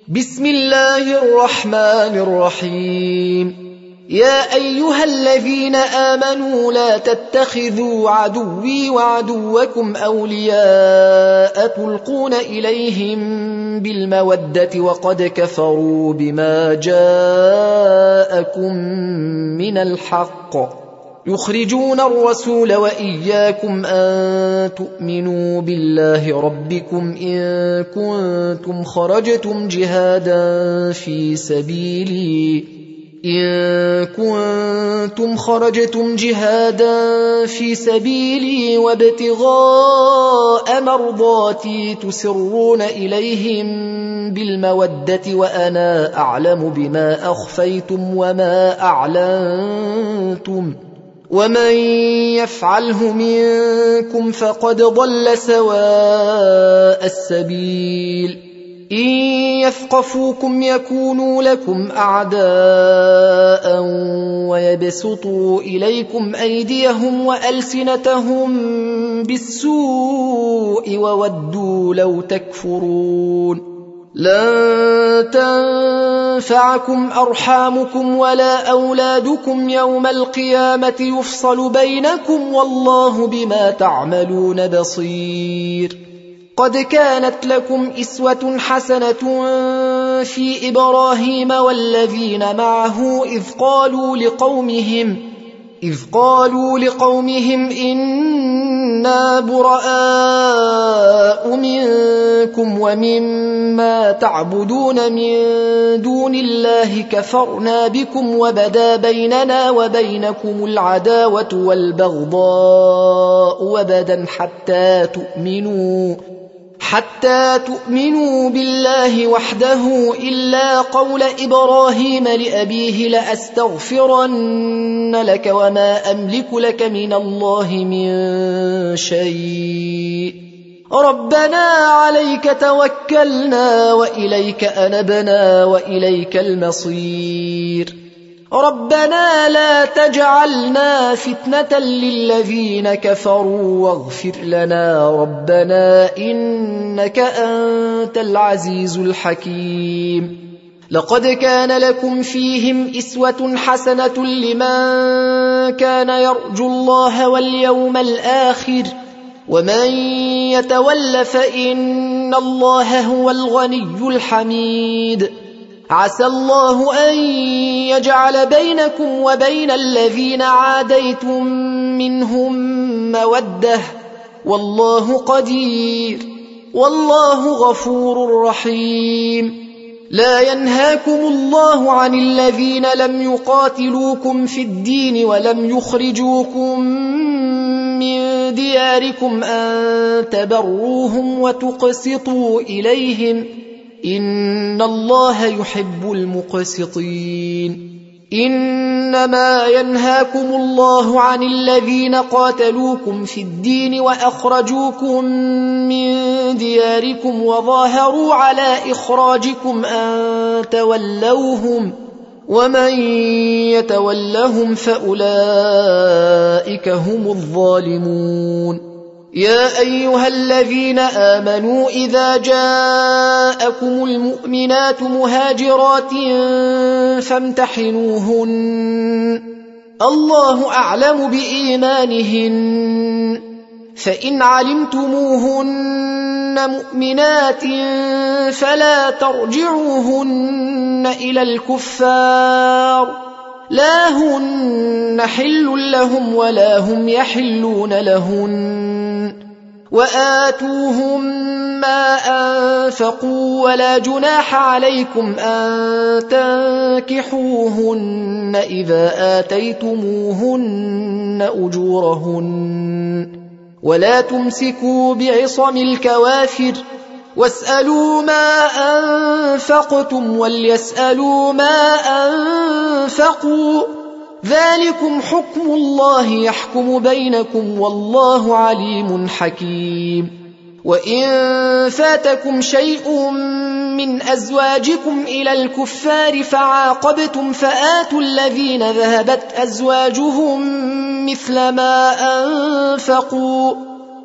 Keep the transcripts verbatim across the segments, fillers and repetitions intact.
بسم الله الرحمن الرحيم. يا أيها الذين آمنوا لا تتخذوا عدوي وعدوكم أولياء تلقون إليهم بالمودة وقد كفروا بما جاءكم من الحق يخرجون الرسول وإياكم أن تؤمنوا بالله ربكم إن كنتم خرجتم جهادا في سبيلي إن كنتم خرجتم جهادا في سبيلي وابتغاء مرضاتي تسرون إليهم بالمودة وأنا أعلم بما أخفيتم وما أعلنتم ومن يفعله منكم فقد ضل سواء السبيل إن يثقفوكم يكونوا لكم أعداء ويبسطوا إليكم أيديهم وألسنتهم بالسوء وودوا لو تكفرون لن تنفعكم أرحامكم ولا أولادكم يوم القيامة يفصل بينكم والله بما تعملون بصير. قد كانت لكم إسوة حسنة في إبراهيم والذين معه إذ قالوا لقومهم إذ قالوا لقومهم إنا براء منكم ومما تعبدون من دون الله كفرنا بكم وبدا بيننا وبينكم العداوة والبغضاء وبدا حتى تؤمنوا حتى تؤمنوا بالله وحده إلا قول إبراهيم لأبيه لأستغفرن لك وما أملك لك من الله من شيء ربنا عليك توكلنا وإليك أنبنا وإليك المصير ربنا لا تجعلنا فتنة للذين كفروا واغفر لنا ربنا إنك أنت العزيز الحكيم. لقد كان لكم فيهم إسوة حسنة لمن كان يرجو الله واليوم الآخر ومن يتول فإن الله هو الغني الحميد. عسى الله أن يجعل بينكم وبين الذين عاديتم منهم مودة والله قدير والله غفور رحيم. لا ينهاكم الله عن الذين لم يقاتلوكم في الدين ولم يخرجوكم من دياركم أن تبروهم وتقسطوا إليهم إن الله يحب المقسطين. إنما ينهاكم الله عن الذين قاتلوكم في الدين وأخرجوكم من دياركم وظاهروا على إخراجكم أن تولوهم ومن يتولهم فأولئك هم الظالمون. يا أيها الذين آمنوا إذا جاءكم المؤمنات مهاجرات فامتحنوهن الله أعلم بإيمانهن فإن علمتموهن مؤمنات فلا ترجعوهن إلى الكفار لا هن حل لهم ولا هم يحلون لهن وآتوهم ما أنفقوا ولا جناح عليكم أن تنكحوهن إذا آتيتموهن أجورهن ولا تمسكوا بعصم الكوافر واسألوا ما أنفقتم وليسألوا ما أنفقوا ذلكم حكم الله يحكم بينكم والله عليم حكيم. وإن فاتكم شيء من أزواجكم إلى الكفار فعاقبتم فآتوا الذين ذهبت أزواجهم مثل ما أنفقوا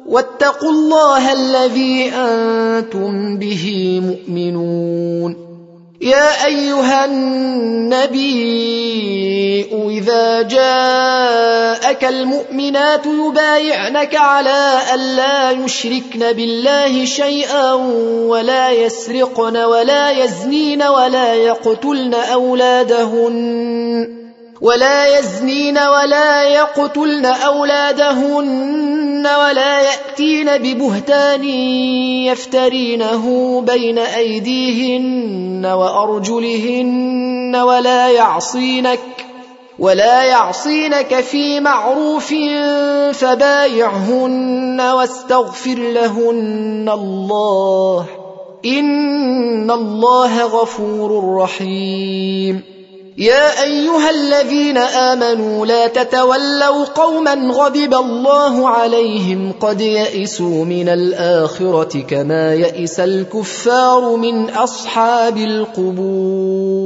واتقوا الله الذي أنتم به مؤمنون. يا أيها النبي إذا جاءك المؤمنات يبايعنك على أن لا يشركن بالله شيئا ولا يسرقن ولا يزنين ولا يقتلن أولادهن ولا يزنين ولا يقتلن أولادهن ولا يأتين ببهتان يفترينه بين أيديهن وأرجلهن ولا يعصينك ولا يعصينك في معروف فبايعهن واستغفر لهن الله إن الله غفور رحيم. يا أيها الذين آمنوا لا تتولوا قوما غضب الله عليهم قد يئسوا من الآخرة كما يئس الكفار من أصحاب القبور.